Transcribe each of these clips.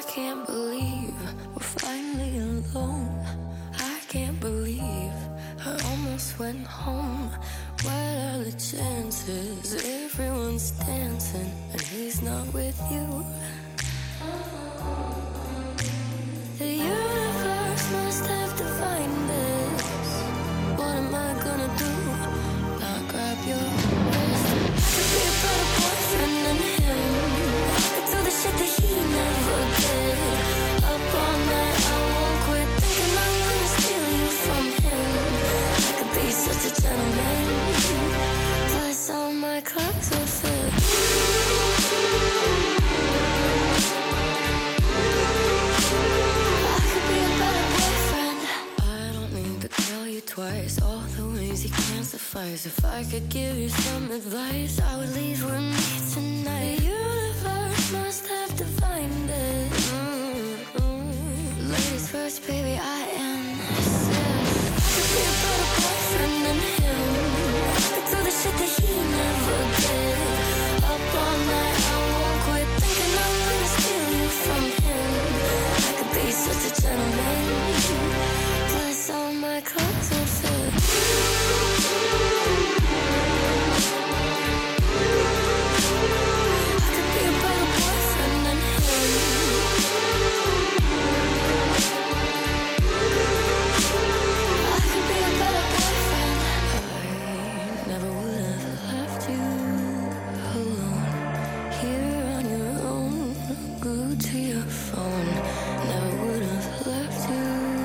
can't believe we're finally alone. I can't believe I almost went home. What are the chances? Everyone's dancing and he's not with you. The universe must have defined this. What am I gonna do? Not grab your wrist. I could be a better boyfriend than him. I could do the shit that he never did. Up all night, I won't quit thinking I'm gonna steal you from him. I could be such a gentleman. Plus all my clothes would fit. Twice, all the ways you can't suffice. If I could give you some advice, I would leave with me tonight. The universe must have defined it. Ladies first, baby, I am obsessed. I could be a better boyfriend than him. I could do the shit that he never did. Up all night, I won't quit thinking I'm gonna steal you from him. I could be such a gentleman. Plus all my clothes would fit. I could be a better boyfriend than him. I could be a better boyfriend. I never would have left you alone, here on your own, glued to your phone. Never would have left you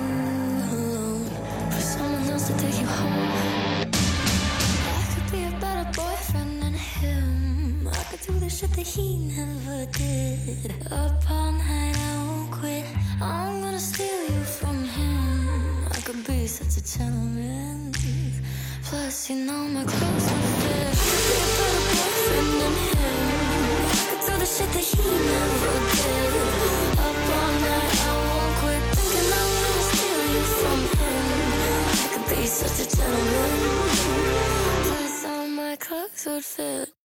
to take you home. I could be a better boyfriend than him. I could do the shit that he never did. Up all night, I won't quit. I'm gonna steal you from him. I could be such a gentleman. Plus, you know my clothes would fit. I could be a better boyfriend than him. I could do the shit that he never did. Up all night, I won't quit thinking I'm gonna steal you from him. Be such a gentleman. Plus all my clothes would fit.